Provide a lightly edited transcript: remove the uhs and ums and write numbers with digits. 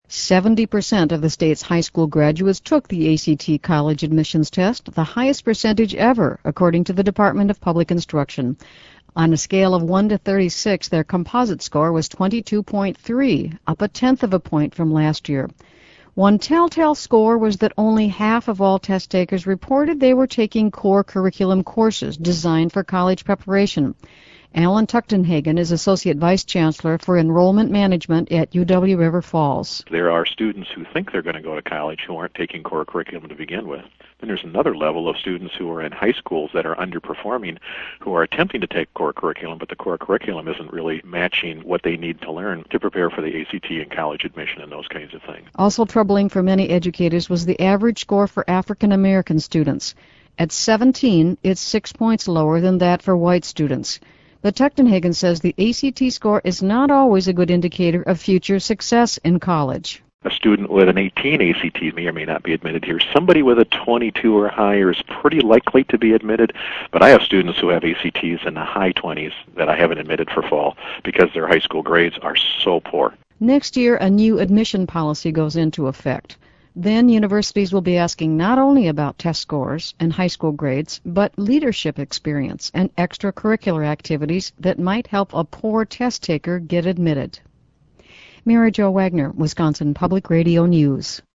70% of the state's high school graduates took the ACT college admissions test, the highest percentage ever, according to the Department of Public Instruction. On a scale of 1 to 36, their composite score was 22.3, up a tenth of a point from last year. One telltale score was that only half of all test takers reported they were taking core curriculum courses designed for college preparation. Alan Tuchtenhagen is Associate Vice Chancellor for Enrollment Management at UW River Falls. There are students who think they're going to go to college who aren't taking core curriculum to begin with. Then there's another level of students who are in high schools that are underperforming, who are attempting to take core curriculum, but the core curriculum isn't really matching what they need to learn to prepare for the ACT and college admission and those kinds of things. Also troubling for many educators was the average score for African American students. At 17, it's 6 points lower than that for white students. But Tuchtenhagen says the ACT score is not always a good indicator of future success in college. A student with an 18 ACT may or may not be admitted here. Somebody with a 22 or higher is pretty likely to be admitted, but I have students who have ACTs in the high 20s that I haven't admitted for fall because their high school grades are so poor. Next year, a new admission policy goes into effect. Then universities will be asking not only about test scores and high school grades, but leadership experience and extracurricular activities that might help a poor test taker get admitted. Mary Jo Wagner, Wisconsin Public Radio News.